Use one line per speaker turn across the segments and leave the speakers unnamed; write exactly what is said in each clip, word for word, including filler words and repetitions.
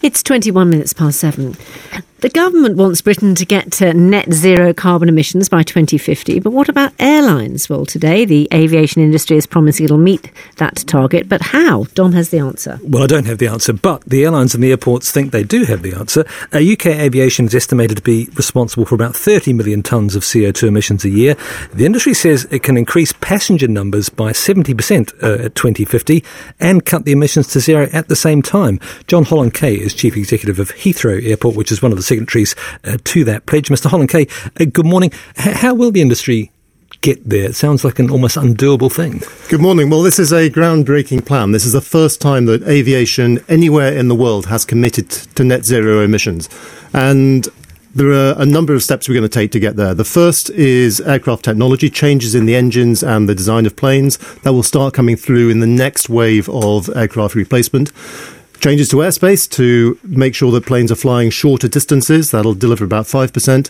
It's twenty-one minutes past seven. The government wants Britain to get to net zero carbon emissions by twenty fifty, but what about airlines? Well, today the aviation industry is promising it'll meet that target, but how? Dom has the answer.
Well, I don't have the answer, but the airlines and the airports think they do have the answer. Uh, U K aviation is estimated to be responsible for about thirty million tonnes of C O two emissions a year. The industry says it can increase passenger numbers by seventy percent uh, at twenty fifty and cut the emissions to zero at the same time. John Holland-Kaye is Chief Executive of Heathrow Airport, which is one of the signatories uh, to that pledge. Mister Holland-Kaye, uh, good morning. H- how will the industry get there? It sounds like an almost undoable thing.
Good morning. Well, this is a groundbreaking plan. This is the first time that aviation anywhere in the world has committed to net zero emissions. And there are a number of steps we're going to take to get there. The first is aircraft technology, changes in the engines and the design of planes that will start coming through in the next wave of aircraft replacement. Changes to airspace to make sure that planes are flying shorter distances. That'll deliver about five percent.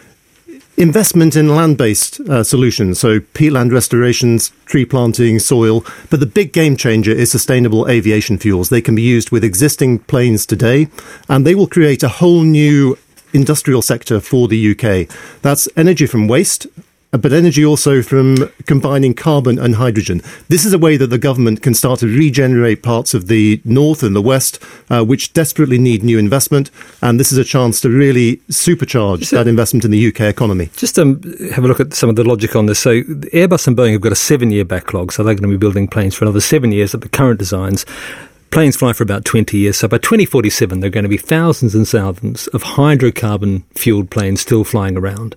Investment in land-based uh, solutions, so peatland restorations, tree planting, soil. But the big game changer is sustainable aviation fuels. They can be used with existing planes today, and they will create a whole new industrial sector for the U K. That's energy from waste, but energy also from combining carbon and hydrogen. This is a way that the government can start to regenerate parts of the north and the west, uh, which desperately need new investment. And this is a chance to really supercharge so, that investment in the U K economy.
Just um, have a look at some of the logic on this. So Airbus and Boeing have got a seven-year backlog, so they're going to be building planes for another seven years at the current designs. Planes fly for about twenty years, so by twenty forty-seven there are going to be thousands and thousands of hydrocarbon-fueled planes still flying around.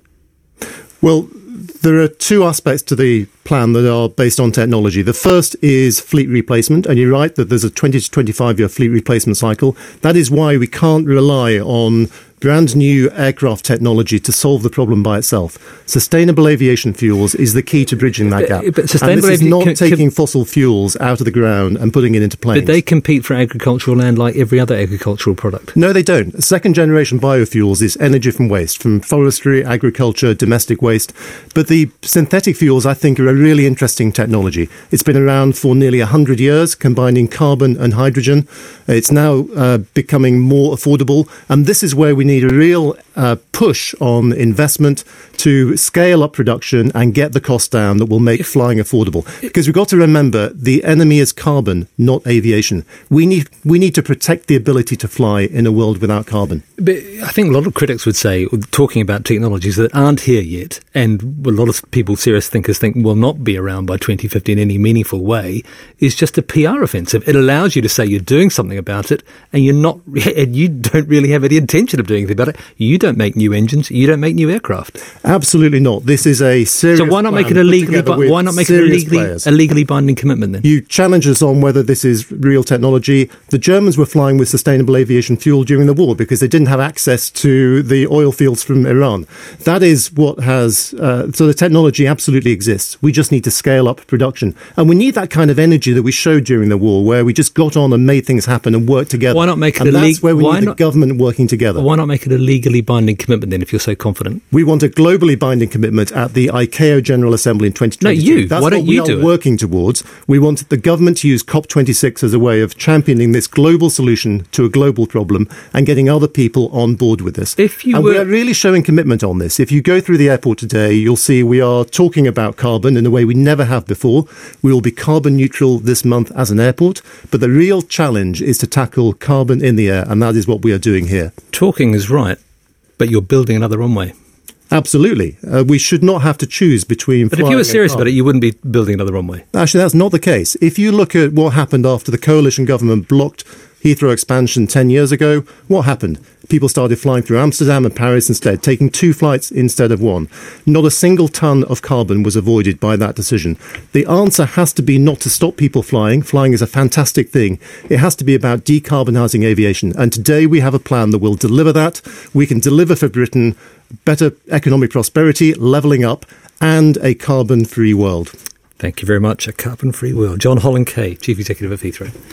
Well, there are two aspects to the plan that are based on technology. The first is fleet replacement, and you're right that there's a twenty to twenty-five year fleet replacement cycle. That is why we can't rely on brand new aircraft technology to solve the problem by itself. Sustainable aviation fuels is the key to bridging that gap.
But, but sustainable
and this is not
can,
taking
can,
fossil fuels out of the ground and putting it into planes.
But they compete for agricultural land like every other agricultural product.
No, they don't. Second generation biofuels is energy from waste, from forestry, agriculture, domestic waste. But the synthetic fuels, I think, are a really interesting technology. It's been around for nearly one hundred years, combining carbon and hydrogen. It's now uh, becoming more affordable. And this is where we need a real uh, push on investment to scale up production and get the cost down that will make flying affordable. Because we've got to remember, the enemy is carbon, not aviation. We need we need to protect the ability to fly in a world without carbon.
But I think a lot of critics would say, talking about technologies that aren't here yet, and a lot of people, serious thinkers, think will not be around by twenty fifty in any meaningful way, is just a P R offensive. It allows you to say you're doing something about it, and you're not, and you don't really have any intention of doing anything about it. You don't make new engines. You don't make new aircraft.
Absolutely not. This is a serious.
So why not make it a legally? Bu- why not make it a legally, a legally binding commitment then?
You challenge us on whether this is real technology. The Germans were flying with sustainable aviation fuel during the war because they didn't have access to the oil fields from Iran. That is what has. Uh, so the technology absolutely exists. We just need to scale up production, and we need that kind of energy that we showed during the war, where we just got on and made things happen and worked together.
Why not make it
and
a
that's
leg-
where we
why
need
not-
the government working together.
Why not make it a legally binding commitment then, if you're so confident?
We want a globally binding commitment at the I C A O General Assembly in twenty twenty-two.
No, you.
That's
Why don't
what we
you
are
do it?
working towards. We want the government to use COP twenty-six as a way of championing this global solution to a global problem and getting other people on board with this.
If you
and
were-
we are really showing commitment on this. If you go through the airport today, you'll see we are talking about carbon in a way we never have before. We will be carbon neutral this month as an airport, but the real challenge is to tackle carbon in the air, and that is what we are doing here.
Talking is right, but you're building another runway.
Absolutely. Uh, we should not have to choose between
But
flying
if you were
and
serious
carbon.
about it, you wouldn't be building another runway.
Actually, that's not the case. If you look at what happened after the coalition government blocked Heathrow expansion ten years ago, what happened? People started flying through Amsterdam and Paris instead, taking two flights instead of one. Not a single tonne of carbon was avoided by that decision. The answer has to be not to stop people flying. Flying is a fantastic thing. It has to be about decarbonising aviation. And today we have a plan that will deliver that. We can deliver for Britain better economic prosperity, levelling up, and a carbon-free world.
Thank you very much. A carbon-free world. John Holland-Kaye, Chief Executive of Heathrow.